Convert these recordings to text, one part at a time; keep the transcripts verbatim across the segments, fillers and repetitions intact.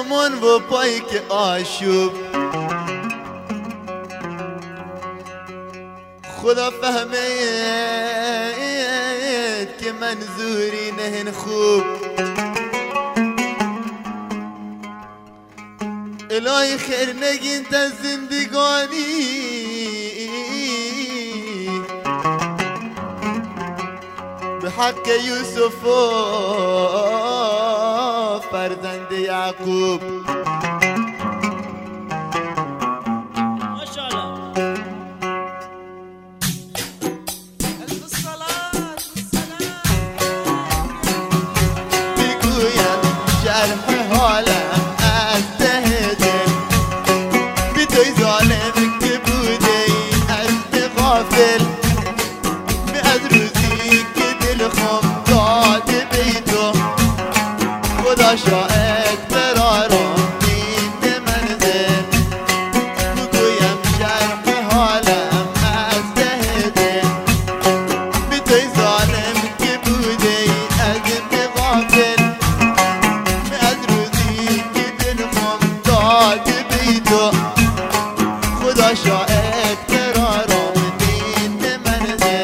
خامان و پای که آشوب. خدا فهمید که منظوری نهن خوب. الهی خیر نگین تا زندگانی به حق یوسف و فرزند یعقوب. خدا شاید قرارم این منزل بگویم شرح حالم از ته دل بی توی ظالم که بوده ای از من غافل از روزی که دلم داد بی تو. خدا شاید قرارم این منزل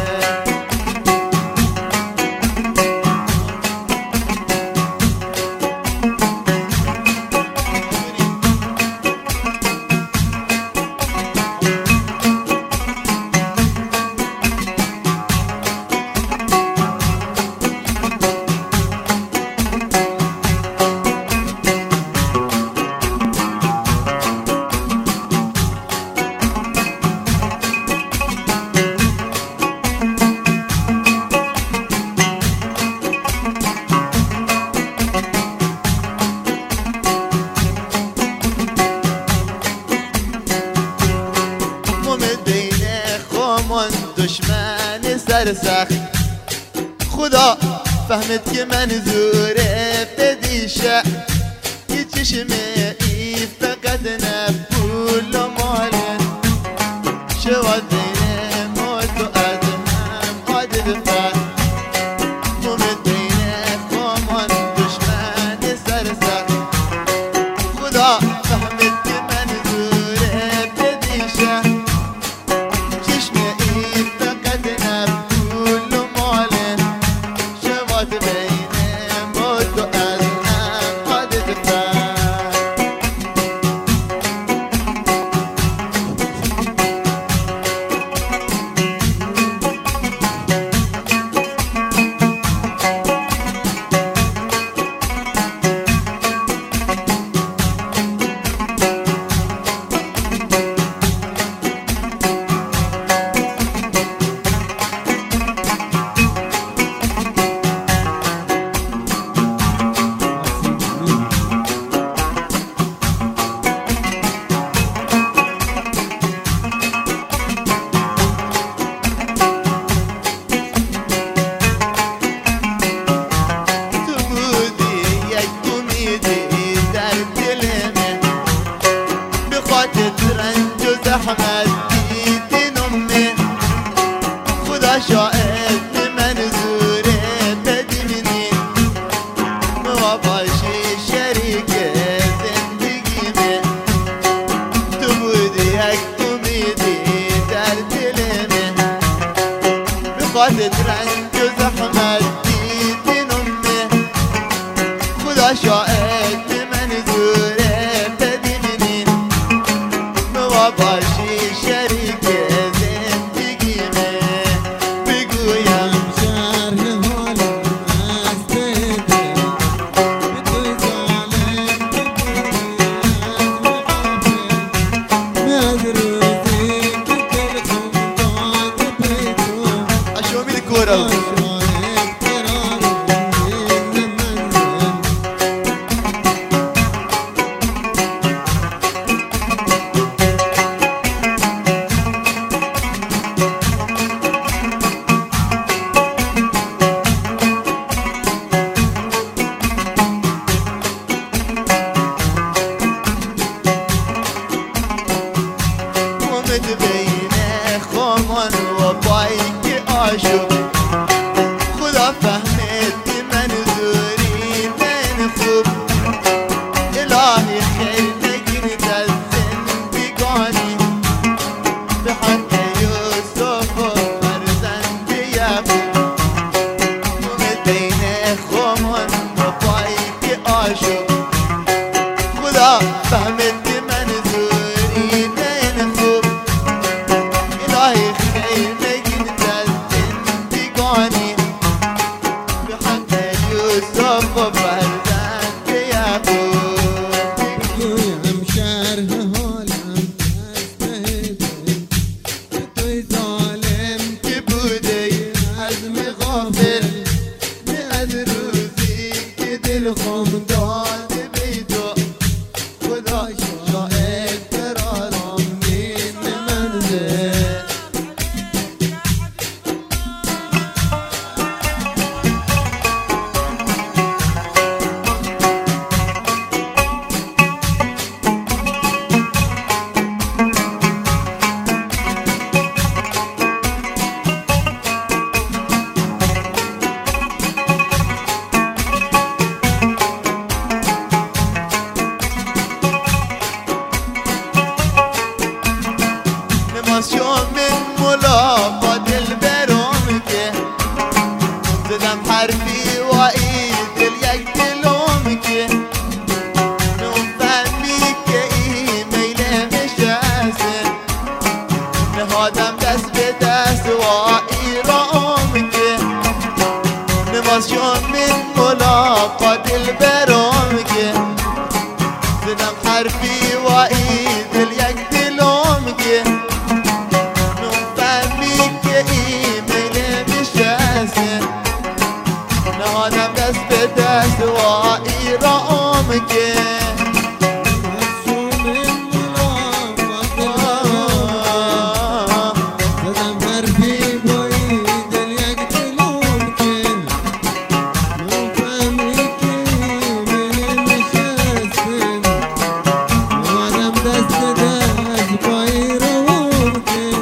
دشمن سرسخت. خدا فهمت که منظوره بدیشه که چشمه ای فقط نپول و ماله شواد بین موت و از هم عادل فرد مومد بین خامان دشمن سرسخت. خدا فهمت که منظوره بدیشه احمد دیدین امه. خدا شاید به منظوره بدیمینی ما باشی شریک زندگیمه. تو بودی یک امیدی در دلمه به خاطر رنج و زحمت دیدین امه. خدا شاید به منظوره بدیمینی ما باشی شریک زندگیمه. بگویم شرح حالم از ته دل به توی ظالم که بودی از روزی که دلم داد به تو. اشو امید کورو بین خامان و بایک آشوب. خدا فهمید منظوری من خوب. بحق يوسف فرزند يعقوب ومدين خمر وبايك عاشق خدا فهمت منظوري نخوب إلهي خيمة جدا تنتقاني بحق يوسف فرزند يعقوب يا مشار هول عم استهدي توي ظالم كبودي عزم غافل بأدروزي كدلكم ضاد بيدو خدا شائد ترارم من منزل نماسيون من ملاقات البرامجة زدم حرفي وإيد اليك دلومجة نفهميك إيميل مش أسن نهادم دس بدس وإيرامجة نماسيون من ملاقات البرامجة زدم حرفي وإيد اليك دلومجة نادم دست به دست و ایرامگه زدم حرفی بایی دل یک دلوم که نفهمی که من نشستن نادم دست دست بایی روم که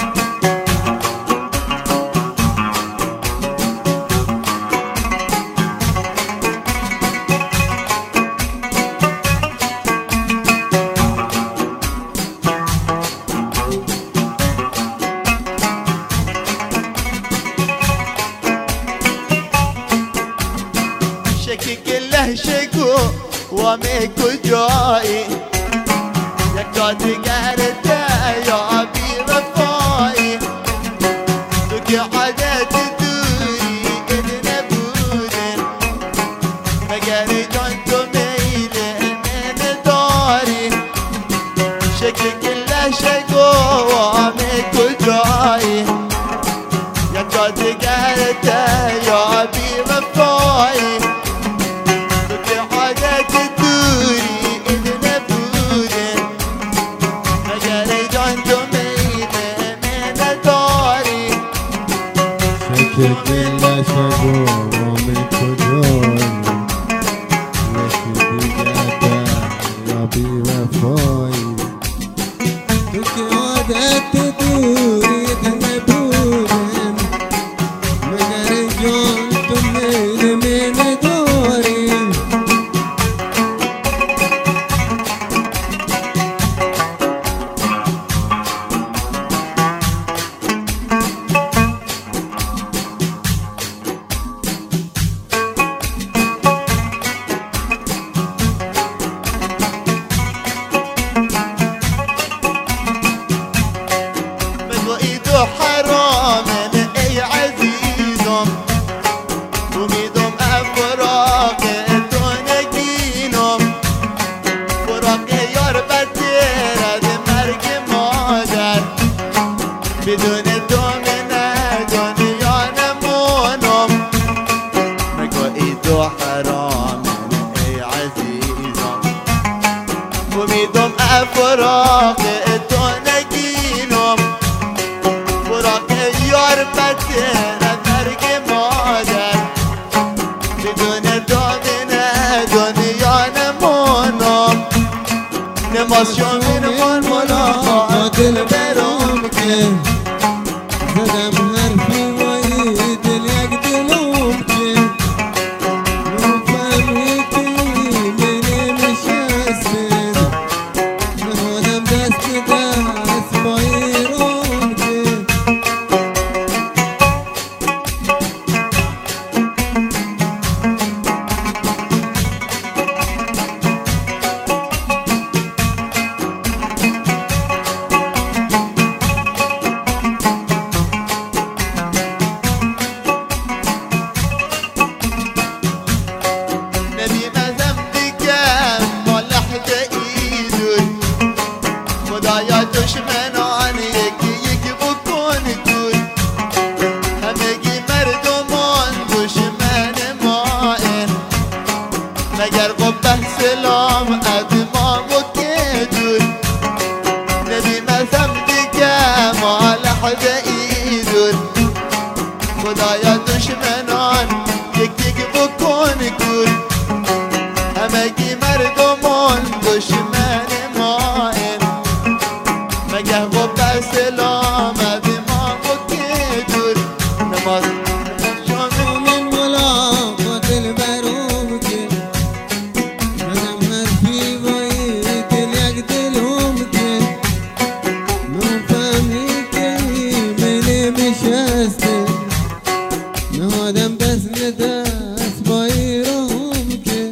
شکی گله شکو و میکو جایی یک جا دیگر یا بی وفایی تو که عادت دوری این نبوده مگر جان تو میل من داری شکی گله شکو و میکو جایی یک جا دیگر یا بی وفایی که دل شگو من کجایی یکی دیگر در یا بی وفایی تو که عادت دوریت نبودن مگر جان تو میل من داری حرام ای عزیزم امیدم افراق تو نگینم فراق یار بدتر از مرگ مادر بدون تو من دنیا نمونم مگو ای تو حرام ای عزیزم امیدم افراق تو نگینم یار بدتر از مرگ مادر بدون دامنه دنیا نمونم نماسیون من ملاقات دل برام که زدم حرفی وای دل یک دلوم که نفهمی که من نشستن نهادم دست دست بایی رو صاحب ایدون خدایا دشمنان یک یک بکن کن همگی مردمان دشمن ما این مگه و بسلام به ما بکی دور نماز من ملاقات البروم که منم حرفی بایی دل یک دلم که من فهمی که من نشسته نهادم دست دست بایی روم که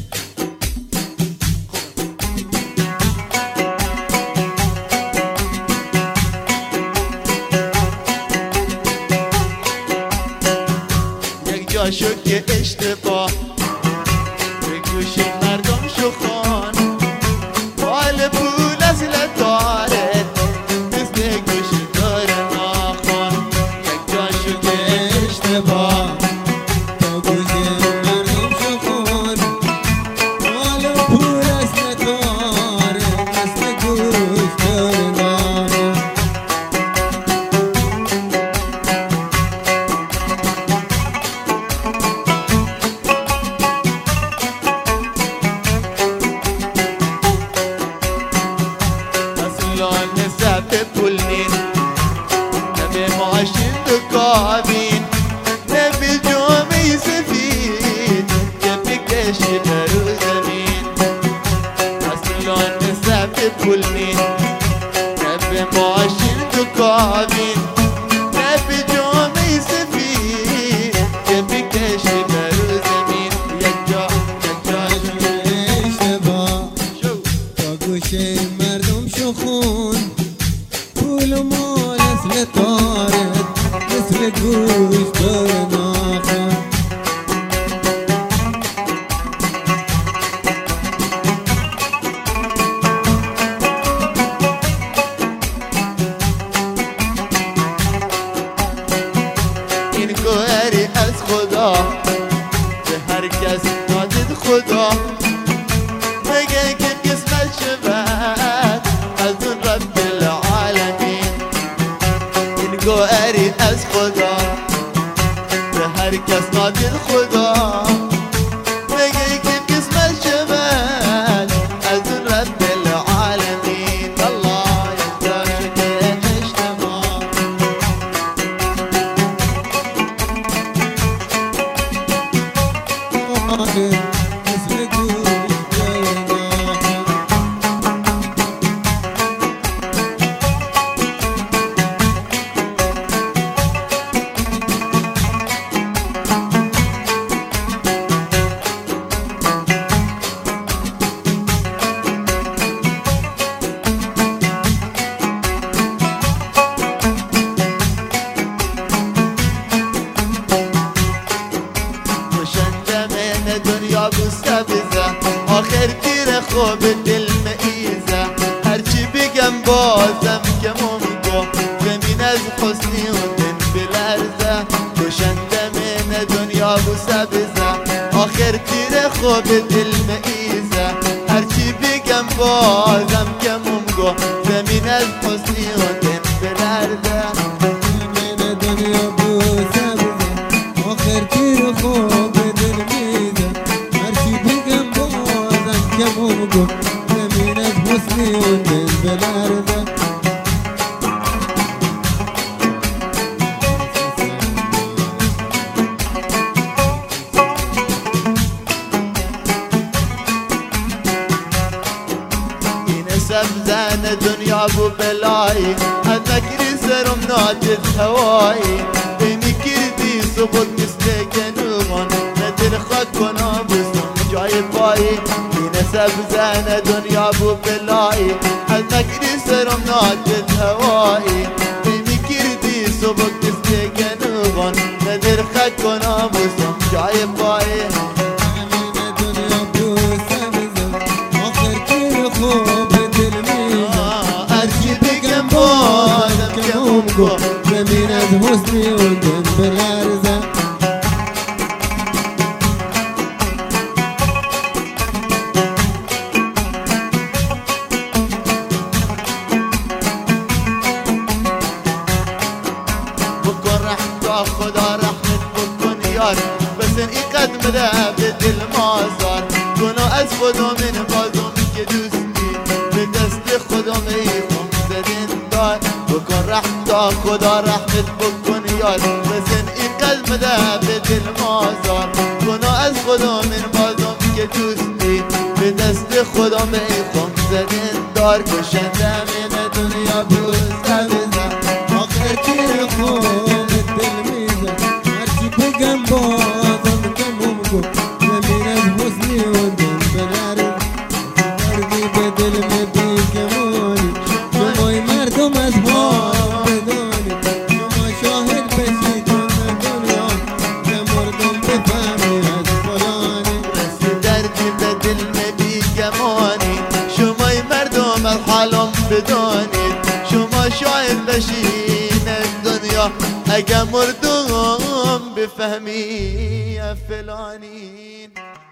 یک جا شد که اشتباه به گوش مردم شخان حال پول اصل دارد مثل گوش داره ناخوان یک جا شد که اشتباه تا گوش مردم شخون حال پول است نداره مثل گوش داره ناخون اصلان نسبت پولنین نبی ماشین دکابین نبی جامعی سفید که بکشی برو زمین اصلان نسبت پولنین نبی ماشین دکابین نبی جامعی سفید که بکشی برو زمین یک جا یک جا اشتباه شو تا گوشه مردم شخون پول و مال اصل تارد مثل گوش داره ناخون این گوهری از خدا به هر کس نادید خدا مگه که قسمت شود از اون رب العالمین این گوهری از خدا به هر کس نادید خدا مگه که قسمت شود از اون رب العالمین الله یداشت که اشتباه مثل گوش داره ناخون کشنده من دنیا بوسته بزه آخر تیر خوب دل مئیزه هرچی بگم بازم کمون گو زمین از حسنی و دن بلرزه کشنده من دنیا بوسته بزه آخر تیر خوب دل مئیزه هرچی بگم بازم کمون گو زمین از حسنی و دن بلرزه من دنیا بوسه بزن آخر تیر خوب دل میزه هرچی بگم بازم کمون گو زمین از حسنی و دل بلرزه این سب زن دنیا بو بلایی از مکری سرم ناتت هوایی بینی کردی صبح مثل گنوغان ندل خاک کنا بسم جای پایی این سب زن دنیا بو بلایی از مکری سرم ناتت هوایی بینی کردی صبح مثل گنوغان ندل خاک کنا بسم جای پایی من دنیا بوسه بزن آخر تیر خوب دل میزه هرچی بگم بازم کمون گو زمین از حسنی و دل بلرزه تا خدا رحمت بکن یار بس این قدم ده به دل ما زار گناه از خدا من بازم که دوستی به دست خدا میخوام زدین دار بکن رحم تا خدا رحمت بکن یار بس این قدم ده به دل ما زار گناه از خدا من بازم که دوستی به دست خدا میخوام زدین دار کشنده من دنیا بوزده بزن آخر تیر خوب دل میزن هرچی بگم بازم تموم گو زمین از حسنی و دل بنرم دردی به دل می بیگمانی شمای مردم از حال بدانی شما شاهد بشید من دنیا که مردم بفهمی از فلانی رسی دردی به دل می بیگمانی شمای مردم از حالم بدانید شما شاهد بشین از دنیا اگه مردم بفهمی فلانین